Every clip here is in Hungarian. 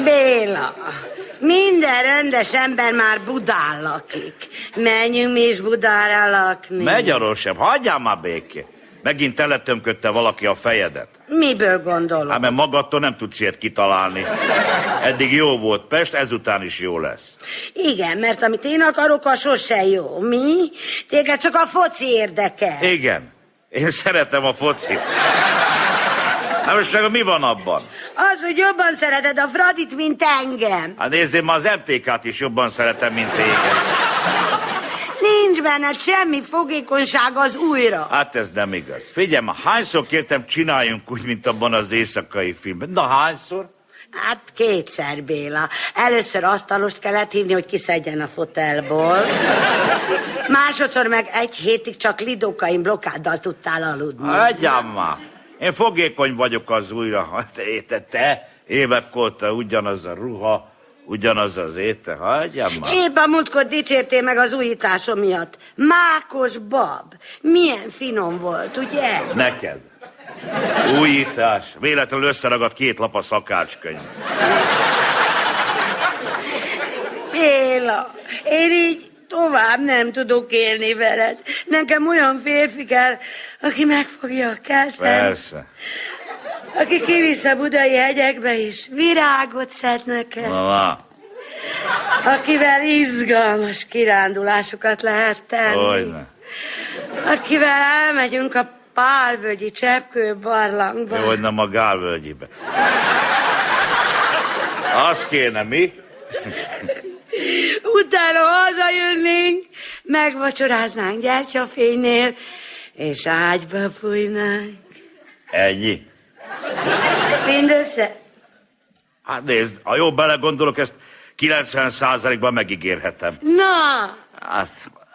Béla, minden rendes ember már Budán lakik. Menjünk mi is Budára lakni. Megy arról sem, hagyjál már békén. Megint teletömködte valaki a fejedet. Miből gondolod? Hát mert magadtól nem tudsz ilyet kitalálni. Eddig jó volt Pest, ezután is jó lesz. Igen, mert amit én akarok, az sose jó. Mi? Téged csak a foci érdekel. Igen, én szeretem a focit. Hát most mi van abban? Az, hogy jobban szereted a Fradit, mint engem. Hát nézd, én már az MTK-t is jobban szeretem, mint téged. Nincs benned semmi fogékonyság az újra. Hát ez nem igaz. Figyelj, már hányszor kértem, csináljunk úgy, mint abban az éjszakai filmben. Na hányszor? Hát kétszer, Béla. Először asztalost kellett hívni, hogy kiszedjen a fotelból. Másodszor meg egy hétig csak lidókain blokkáddal tudtál aludni. Hagyjál már. Én fogékony vagyok az újra. Te évek óta ugyanaz a ruha, ugyanaz az étel, hagyjál már. Épp a múltkor dicsértél meg az újításom miatt. Mákos bab. Milyen finom volt, ugye? Neked. Újítás. Véletlenül összeragadt 2 lap a szakácskönyv. Béla, én így tovább nem tudok élni veled. Nekem olyan férfi kell, aki megfogja a kezem. Persze. Aki kivisz a budai hegyekbe is, virágot szed nekem. Na. Akivel izgalmas kirándulásokat lehet tenni. Hogyne. Akivel elmegyünk a Pálvölgyi cseppkő barlangba. Jó, hogy nem a Gálvölgyibe. Az kéne, mi? Utána hazajönnénk, megvacsoráznánk gyertyafénynél, és ágyba fújnánk. Ennyi? Mindössze. Hát nézd, ha jól belegondolok, ezt 90%-ban megígérhetem. Na! Hát,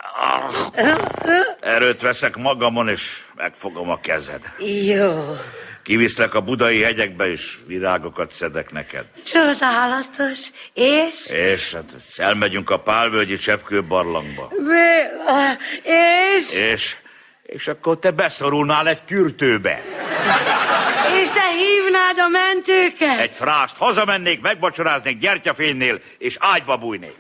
erőt veszek magamon, és megfogom a kezed. Jó. Kiviszlek a budai hegyekbe, és virágokat szedek neked. Csodálatos. És? És hát elmegyünk a Pálvölgyi cseppkő barlangba. Béla, és? És akkor te beszorulnál egy kürtőbe. És te hívnád a mentőket? Egy frászt, hazamennék, megvacsoráznék gyertyafénynél, és ágyba bújnék.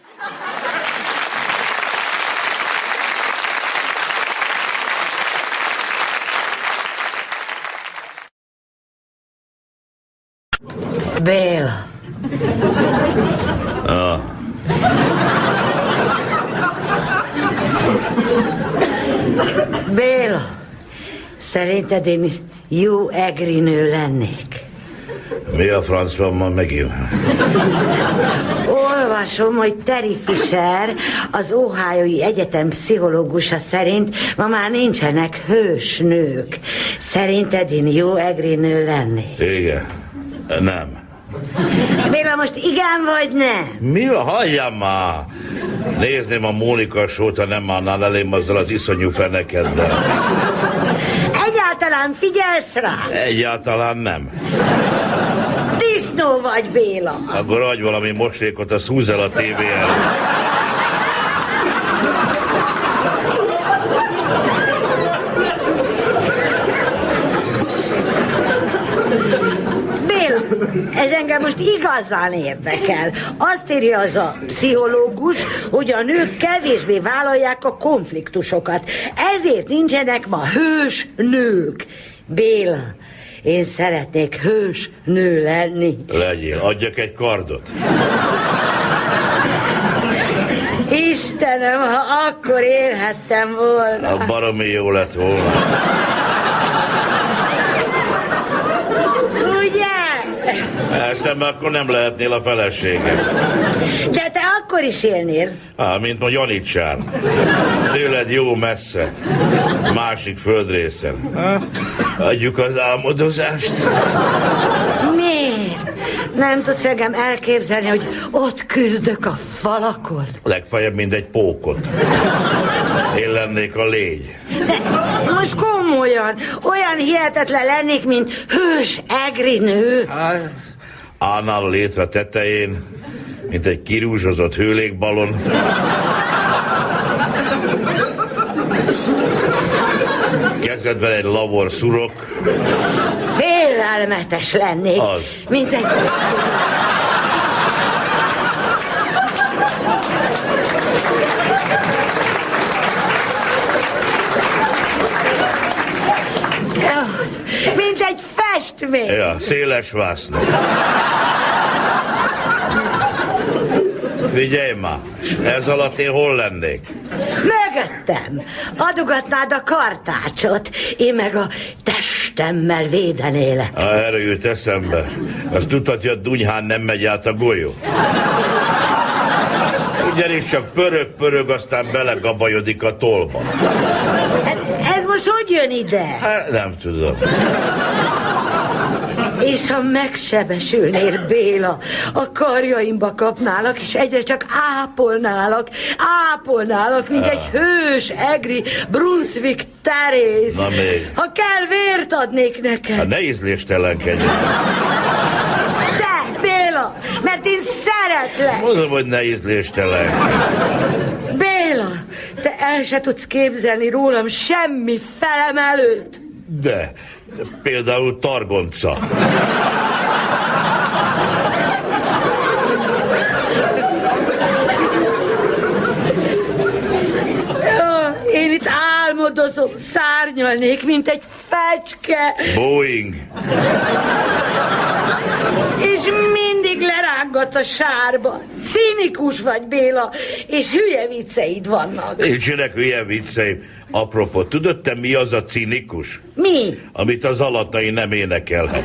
Béla. Béla, szerinted én jó egri nő lennék? Mi a franc van ma megint? Olvasom, hogy Terry Fisher, az Ohiói Egyetem pszichológusa szerint ma már nincsenek hős nők. Szerinted én jó egri nő lennék? Igen. Nem. Béla, most igen vagy nem? Mi a, hagyjam már! Nézném a Mónika sót, ha nem állnál elém azzal az iszonyú fenekeddel. Egyáltalán figyelsz rá? Egyáltalán nem. Disznó vagy, Béla. Akkor adj valami moslékot, azt húzz el a tévé előtt. Ez engem most igazán érdekel. Azt írja az a pszichológus, hogy a nők kevésbé vállalják a konfliktusokat. Ezért nincsenek ma hős nők. Béla, én szeretnék hős nő lenni. Legyél, adjak egy kardot. Istenem, ha akkor élhettem volna. A baromi jó lett volna. Persze, mert akkor nem lehetnél a feleségem. De te akkor is élnél. Mint a Janicsár. Tőled jó messze. Másik földrészen. Adjuk az álmodozást. Miért? Nem tudsz engem elképzelni, hogy ott küzdök a falakon? Legfeljebb mind egy pókot. Én lennék a légy. De most komolyan, olyan hihetetlen lennék, mint hős egri nő. Állnál a létre tetején, mint egy kirúzsozott hőlékballon. Kezedben egy lavor szurok. Félelmetes lennék. Az. Mint egy... Ja, széles vászna. Figyelj már, ez alatt én hol lennék? Mögöttem. Adogatnád a kartácsot, én meg a testemmel védenélek. Erre jut eszembe. Azt tudtad, hogy a Dunyhán nem megy át a golyó. Ugyanis csak pörög, aztán belegabajodik a tollba. Ez most hogy jön ide? Hát, nem tudom. És ha megsebesülnél, Béla, a karjaimba kapnálak, és egyre csak ápolnálak, mint egy hős, egri Brunswick terész. Na még. Ha kell, vért adnék neked. Hát ne ízléstelenkedj. De, Béla, mert én szeretlek. Mondom, hogy ne ízléstelen. Béla, te el se tudsz képzelni rólam semmi felemelőt. De, például targonca. Én itt álmodozom, szárnyalnék, mint egy fecske. Boeing. És mindig lerángatsz a sárba. Cinikus vagy, Béla, és hülye vicceid vannak. Nincsenek hülye vicceim. Apropó, tudod te mi az a cinikus? Mi? Amit az Alatai nem énekelhet.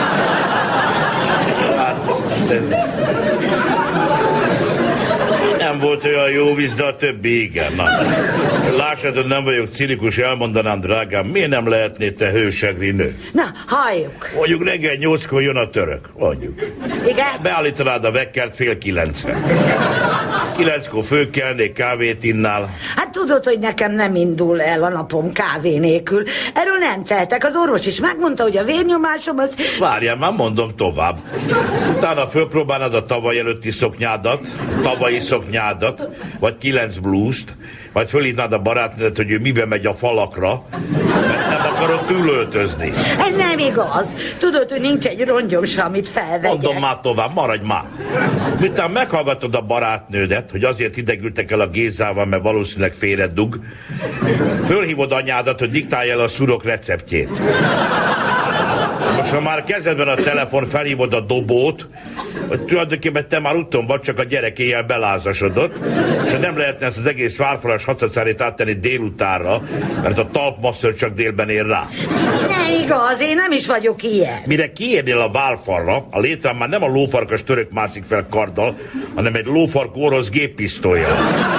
Nem volt olyan jó víz, de a többi igen. Na, lássad, hogy nem vagyok cinikus, elmondanám, drágám, miért nem lehetné te hősegri nő? Na, halljuk. Mondjuk reggel 8-kor jön a török, mondjuk. Igen? Beállítanád a vekkert 8:30. 9-kor fölkelnék, kávét innál. Hát tudod, hogy nekem nem indul el a napom kávé nélkül. Erről nem tehetek. Az orvos is megmondta, hogy a vérnyomásom az... Várjál, már mondom tovább. Utána fölpróbálnád a tavaly előtti szoknyádat, tavalyi szoknyádat, vagy 9 blúzt, vagy fölhívnád a barátnőt, hogy ő mibe megy a falakra, mert nem akarod túlöltözni. Ez nem igaz. Tudod, hogy nincs egy rongyom sem, amit felvegyek. Mondom már tovább, maradj már. Miután meghallgatod a barátnődet, hogy azért hidegültek el a Gézával, mert valószínűleg félredug, fölhívod anyádat, hogy diktálj el a szurok receptjét. Most ha már kezedben a telefon, felhívod a dobót, hogy tulajdonképpen te már úton vagy, csak a gyerek éjjel belázasodott, és nem lehetne ezt az egész várfalas hatszatszárét áttenni délutánra, mert a talpmasször csak délben ér rá. Nem igaz, én nem is vagyok ilyen. Mire kiérnél a válfarra, a létrán már nem a lófarkas török mászik fel karddal, hanem egy lófarkú orosz géppisztollyal.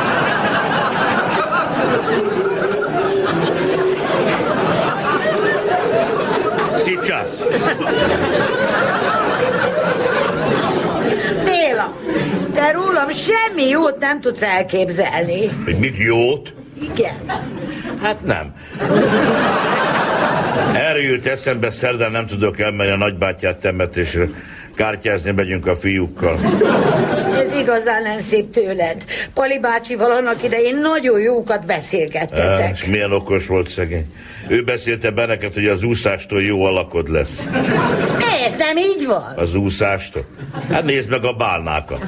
Szicsász! Béla, te rólam semmi jót nem tudsz elképzelni. Hogy mit jót? Igen. Hát nem. Erről jut eszembe, szerdán nem tudok elmenni a nagybátyát temetésre. Kártyázni megyünk a fiúkkal. Ez igazán nem szép tőled. Pali bácsival annak idején nagyon jókat beszélgettetek. És milyen okos volt szegény. Ő beszélte be neked, hogy az úszástól jó alakod lesz. Miért nem így van? Az úszástól? Hát nézd meg a bálnákat.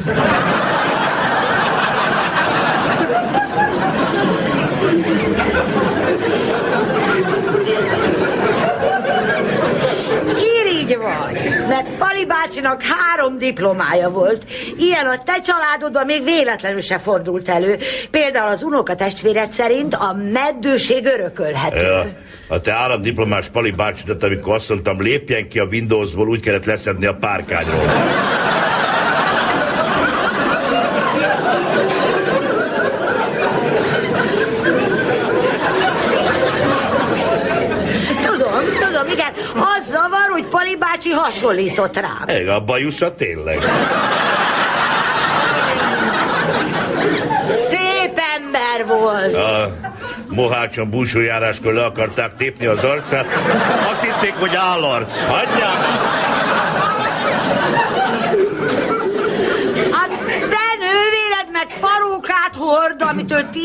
Irigy vagy, mert Pali bácsinak 3 diplomája volt. Ilyen a te családodban még véletlenül se fordult elő. Például az unokatestvéred szerint a meddőség örökölhető. Ja, a te 3 diplomás Pali bácsidat, amikor azt mondtam, lépjen ki a Windowsból, úgy kellett leszedni a párkányról. Tudom, igen. Az zavar, hogy Pali bácsi hasonlított rám. Igen, a bajusza tényleg. Szép ember volt. A Mohácson búsójáráskor le akarták tépni az arcát. Azt hitték, hogy állarc. Hagyjál! A te nővéred meg parókát hord, amitől